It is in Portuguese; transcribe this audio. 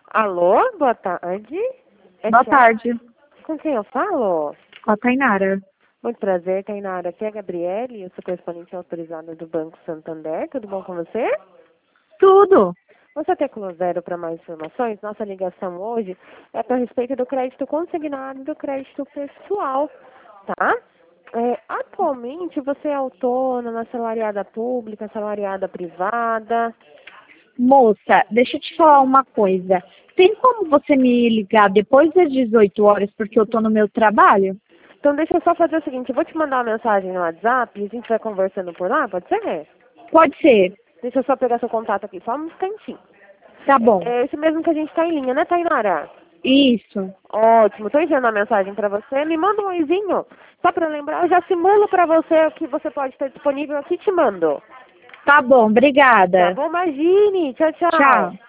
Alô, boa tarde. Boa tarde. Com quem eu falo? Com a Tainara. Muito prazer, Tainara. Aqui é a Gabriele, eu sou correspondente autorizada do Banco Santander. Tudo bom com você? Tudo. Você tem zero para mais informações? Nossa ligação hoje é a respeito do crédito consignado e do crédito pessoal, tá? Atualmente você é autônoma, assalariada pública, assalariada privada? Moça, deixa eu te falar uma coisa. Tem como você me ligar depois das 18 horas porque eu tô no meu trabalho? Então deixa eu só fazer o seguinte, eu vou te mandar uma mensagem no WhatsApp e a gente vai conversando por lá, pode ser? Pode ser. Deixa eu só pegar seu contato aqui, só um instantinho. Tá bom. É esse mesmo que a gente tá em linha, né, Tainara? Isso. Ótimo, tô enviando a mensagem pra você. Me manda um oizinho. Só pra lembrar, eu já simulo pra você o que você pode ter disponível aqui e te mando. Tá bom, Tá obrigada. bom? Imagine. Tchau, tchau. Tchau.